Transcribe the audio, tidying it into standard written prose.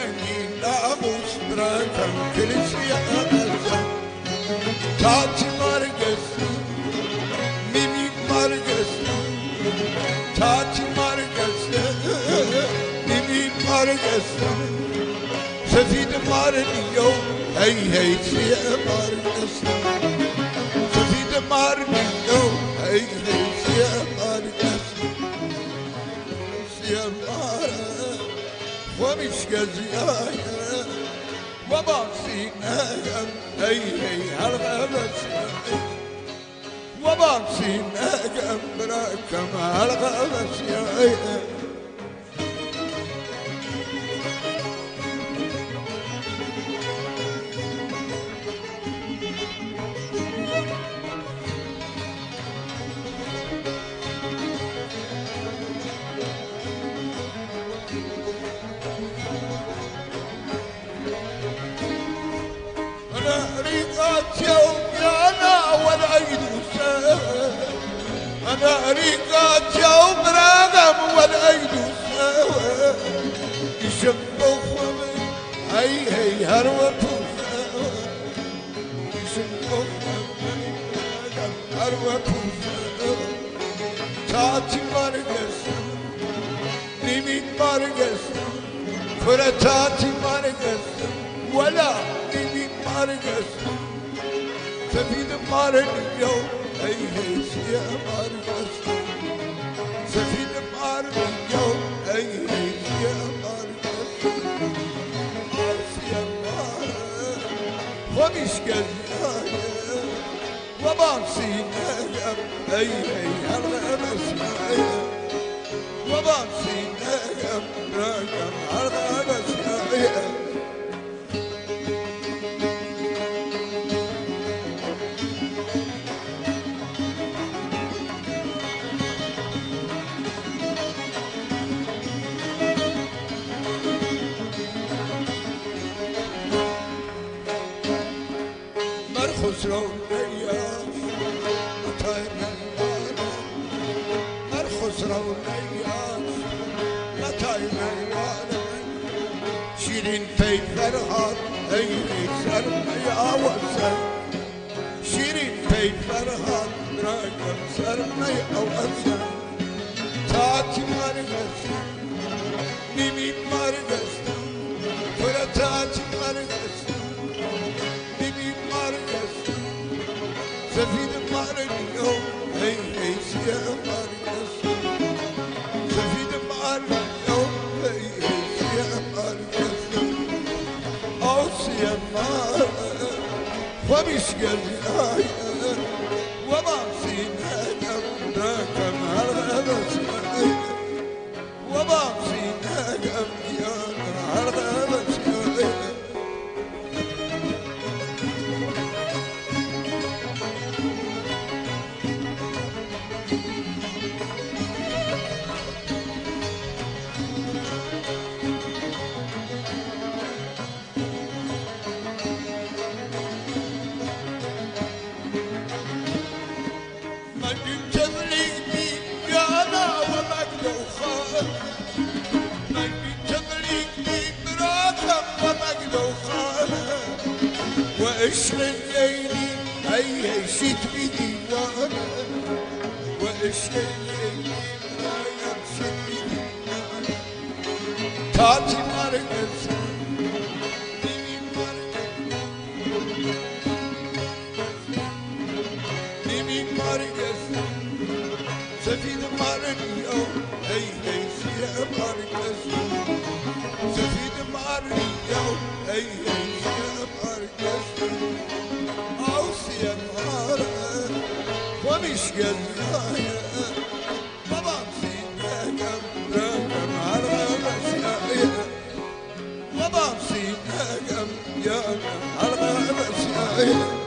رنگی ناموس برکم کلیسی ازم تاتی مرگستم میمی مرگستم تاتی مرگستم میمی مرگستم سفید مردیو هی هی سیه مرگستم سفید مردیو هی هی سیه مرگستم سیه مرد ومش قزيايا وباسيناهم هي هي هالغبسيايا وباسيناهم براكم هالغبسيايا أنا ريقات يوم راغم والأيد سوا يشبخوا هي هي هروة سوا يشبخوا هروة سوا تاتي مرقس نيمي مرقس فرتاتي مرقس ولا نيمي مرقس سفيد مارن يوم هي هي سيا مارقس سفيد مارن يوم هي هي سيا مارقس سيا مارن ومش قزايا وبانسينا هي هي هالغبسيايا وبانسينا راكم هالغبسيايا خسرو نياش متى ميوانا مر خسرو نياش متى ميوانا شيرين في فرهاد ايني سرميا وسر شيرين في فرهاد راكم سرميا وسر تاتي مرقس نيمي مرقس فرتاتي مرقس سفيد مارنيو هي هي سيا مارقس سفيد مارنيو هي هي سيا مارقس او سيا مار ومش قزايا وما فينا راكم هالغبسيايا وما فينا يا هالغبسيايا وعشق الليلي هي هي شيت بديوانا وعشق الليلي هي شيت بديوانا تاتي مرقس نيمي مرقس نيمي مرقس سفيد مارنيو هي هي سيا مرقس سفيد مارنيو هي هي سيا مرقس او سيا مارن ومش قزايا بابا سينا راكم هالغبسيايا بابا سينا يا هالغبسيايا